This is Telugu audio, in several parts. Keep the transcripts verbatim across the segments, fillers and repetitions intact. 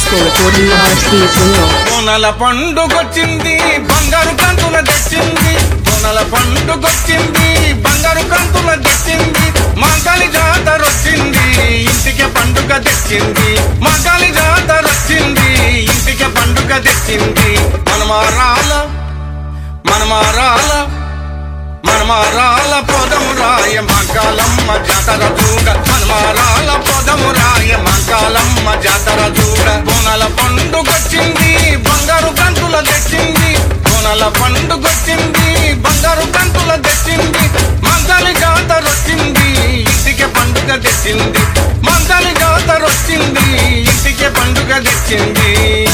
disco recording R C Sunil. బోనాల పండుగొచ్చింది బంగారు కంతుల తెచ్చింది బోనాల పండుగొచ్చింది బంగారు కంతుల తెచ్చింది మాంకాళి జాతర వచ్చింది ఇంటికి పండుగ తెచ్చింది మాంకాళి జాతర వచ్చింది ఇంటికి పండుగ తెచ్చింది మనమారాల మనమారాల మనమారాల పొదమురాయ మంకాలమ్మ జాతర చూడ మనమారాల పొదమురాయ మంకాలమ్మ జాతర చూడ బోనాల పండుగొచ్చింది బంగారు కంతుల తెచ్చింది బోనాల పండుగొచ్చింది బంగారు కంతుల తెచ్చింది మంకాళి జాతర వచ్చింది ఇంటికి పండుగ తెచ్చింది మంకాళి జాతర వచ్చింది ఇంటికి పండుగ తెచ్చింది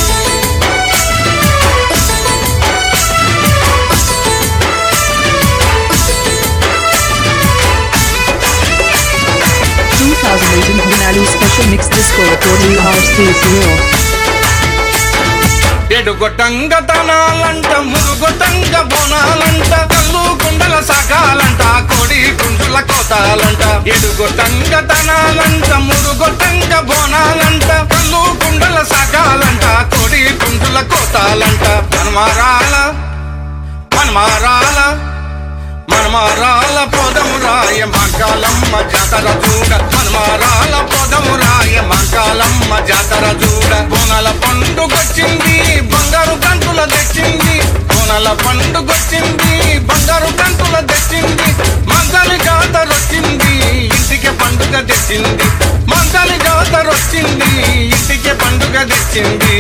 twenty eighteen Honali special mix disco recording R C Sunil. ఎడుగొట్టంగ తనాలంట మురుగొట్టంగ బోనాలంట కల్లు కుండల సాగాలంట కోడి కుండుల కోతాలంట ఎడుగొట్టంగ తనాలంట మురుగొట్టంగ బోనాలంట కల్లు కుండల సాగాలంట కోడి కుండుల కోతాలంట మనమారాల మనమారాల మనమారాల పొదమురాయ మంకాలమ్మ జాతర చూడ మనమారాల పొదమురాయ మంకాలమ్మ జాతర చూడ బోనాల పండుగొచ్చింది బంగారు కంతుల తెచ్చింది బోనాల పండుగొచ్చింది బంగారు కంతుల తెచ్చింది మంకాళి జాతర వచ్చింది ఇంటికి పండుగ తెచ్చింది మంకాళి జాతర వచ్చింది ఇంటికి పండుగ తెచ్చింది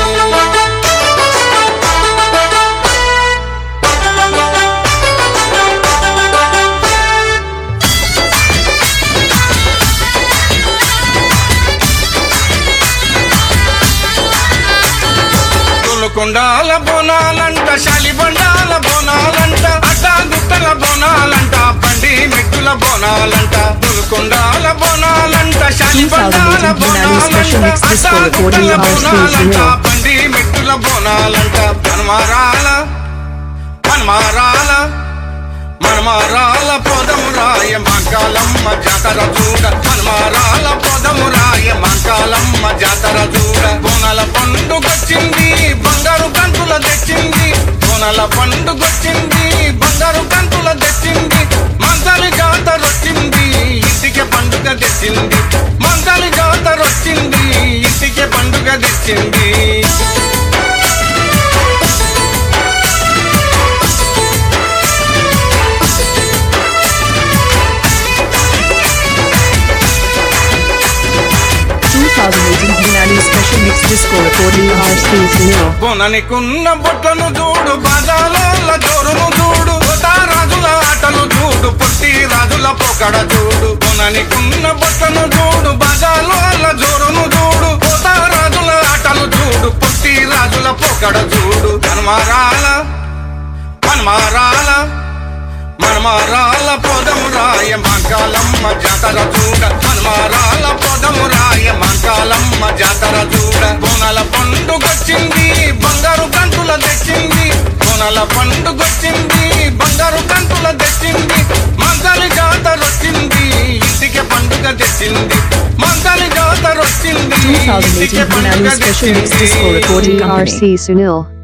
కొండాల బోనాలంట శాలిబండాల బోనాలంట అడ్డా గుట్టల బోనాలంట బండి మెట్టుల బోనాలంట కొండాల బోనాలంట శాలిబండాల బోనాలంట అడ్డా గుట్టల బోనాలంట బండి మెట్టుల బోనాలంట మనమారాల మనమారాల మనమారాల పొదమురాయ మంకాలమ్మ జాతర చూడ మనమారాల పొదమురాయ మంకాలమ్మ జాతర చూడ బోనాల పండుగొచ్చింది బంగారు కంతుల తెచ్చింది బోనాల పండుగొచ్చింది బంగారు కంతుల తెచ్చింది మంకాళి జాతర వచ్చింది ఇంటికి పండుగ తెచ్చింది మంకాళి జాతర వచ్చింది ఇంటికి పండుగ తెచ్చింది twenty eighteen Honali special mix disco recording R C Sunil. బోననికున్న బొట్లను చూడు బాజాల జోరును చూడు రాజుల ఆటలు చూడు పొట్టి రాజుల పొకడ చూడు బోననికున్న బొట్లను చూడు బాజాల జోరును చూడు రాజుల ఆటలు చూడు పొట్టి రాజుల పొకడ చూడు మనమారాల మనమారాల మనమారాల పొదమురాయ మంకాలమ్మ జాతర చూడ మనమారాల పొదమురాయ మంకాలమ్మ జాతర చూడ బోనాల పండుగొచ్చింది బంగారు కంతుల తెచ్చింది బోనాల పండుగొచ్చింది బంగారు కంతుల తెచ్చింది మంకాళి జాతర వచ్చింది ఇంటికి పండుగ తెచ్చింది మంకాళి జాతర వచ్చింది twenty eighteen Honali special mix disco recording R C Sunil.